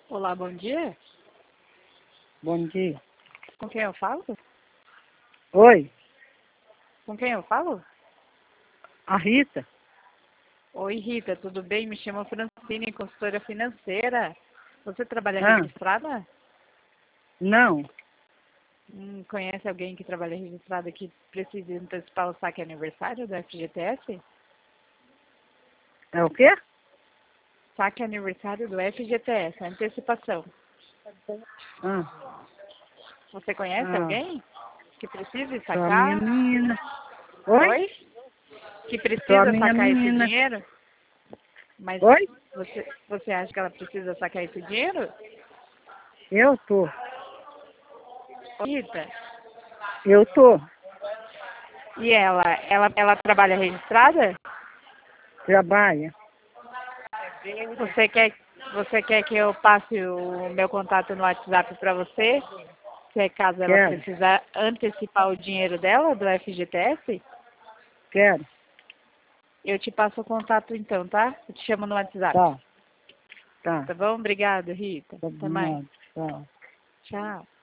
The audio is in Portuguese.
Olá, bom dia. Bom dia. Com quem eu falo? Oi, Com quem eu falo? a Rita? Oi, Rita, tudo bem? Me chamo Francine, consultora financeira. Você trabalha Ah, registrada? não. Conhece alguém que trabalha registrada que precisa antecipar o saque aniversário do FGTS? É o quê? Saque aniversário do FGTS, antecipação. Ah, Você conhece ah, alguém que precise sou a minha sacar? menina. Oi? Oi? Que Sou a precisa minha sacar esse menina. dinheiro? Mas Oi? você acha que ela precisa sacar esse dinheiro? Eu tô. Rita, Eu tô. e ela trabalha registrada? Trabalha. Você quer, você quer que eu passe o meu contato no WhatsApp para você? Se é caso ela Quero. precisar antecipar o dinheiro dela do FGTS? Quero. Eu te passo o contato então, tá? Eu te chamo no WhatsApp. Tá. Tá. Tá bom? Obrigada, Rita. Até mais. Combinado. Tá. Tchau.